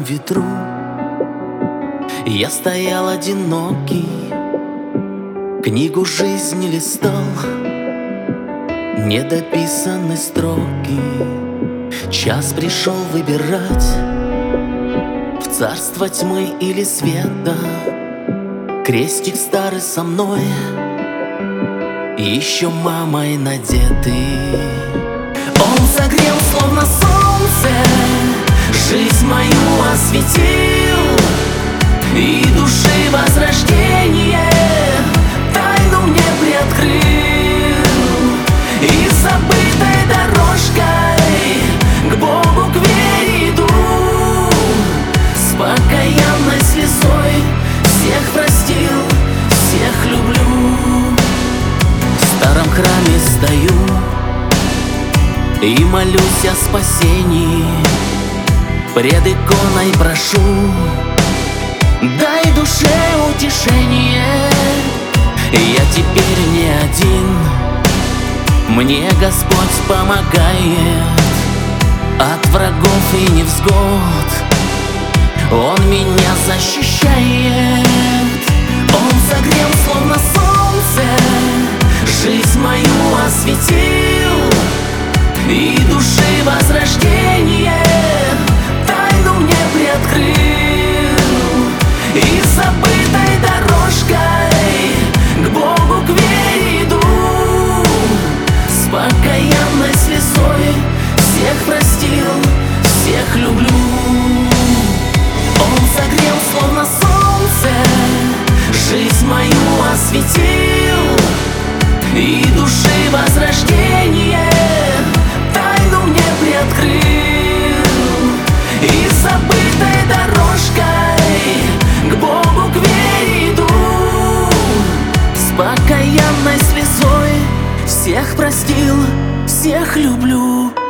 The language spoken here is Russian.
ветру я стоял одинокий, книгу жизни листал, недописаны строки. Час пришел выбирать, в царство тьмы или света. Крестик старый со мной, еще мамой надетый. Он согрел, словно солнце, жизнь мою осветил, и души возрождение тайну мне приоткрыл. И забытой дорожкой к Богу, к вере иду, с покаянной слезой всех простил, всех люблю. В старом храме стою и молюсь о спасении, пред иконой прошу: дай душе утешение. Я теперь не один, мне Господь помогает от врагов и невзгод. Он меня защищает. Он согрел, словно солнце, жизнь мою осветил, и души возрождение тайну мне приоткрыл. И забытой дорожкой к Богу, к вере иду, с покаянной слезой всех простил, всех люблю. Он согрел, словно солнце, жизнь мою осветил, и души возрождение тайну мне приоткрыл. И забытой дорожкой к Богу, к вере иду, с покаянной слезой всех простил, всех люблю.